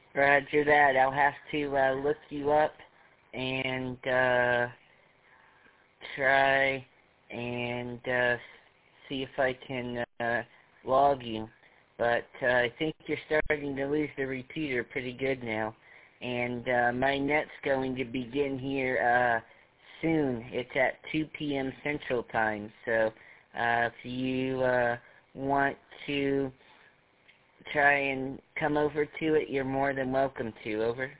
Roger that. I'll have to look you up and try and see if I can log you. But I think you're starting to lose the repeater pretty good now. And my net's going to begin here soon. It's at 2 p.m. Central Time. So if you want to try and come over to it, you're more than welcome to. Over.